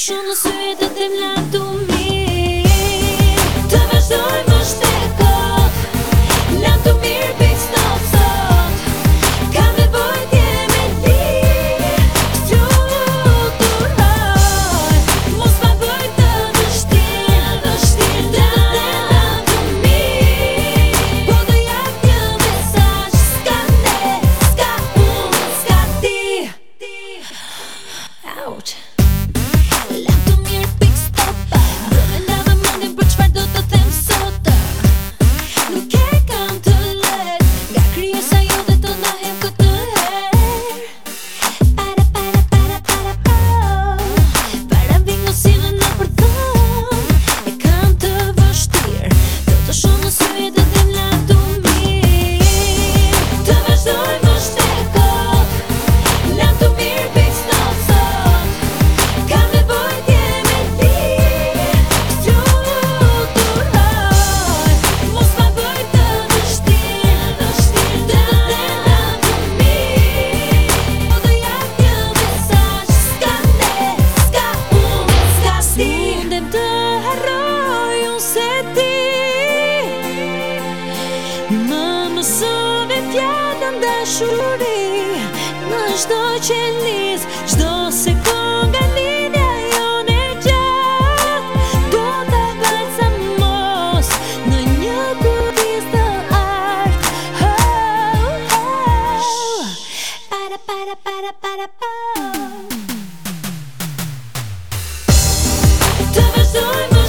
shumë në sy të tim lartu mirë. Të vazhdoj më shtekot, lartu mirë big stop sot. Kam nevojë t'jeme li, fluturoj. Mos ma bëj të vështirë, të lartu mirë. Po do jap një mesazh, s'ka ne, s'ka unë, s'ka ti. Ouch. Lartu mirë big stop, do me ndave mendin për çfarë do të them sot. Nuk e kam të lehtë, nga krijesa jote të ndahem këtë herë. Para vingosinën në përdhëm, e kam të vështirë, të shumë në sy të tim lartu mirë. Të vazhdoj më shtekot, lartu mirë big stop sot. Kam nevojë t'jeme li, fluturoj. Mos ma bëj të vështirë, të lartu mirë. Po do jap një mesazh, s'ka ne, s'ka unë, s'ka ti. S'mundem të harroj unë se ti më mësove fjallën dashuri. Në çdo qenis, çdo sekond nga lidhja jone e gjatë, do ta balsamos në një kujdes të artë. Para. Të vazhdoj më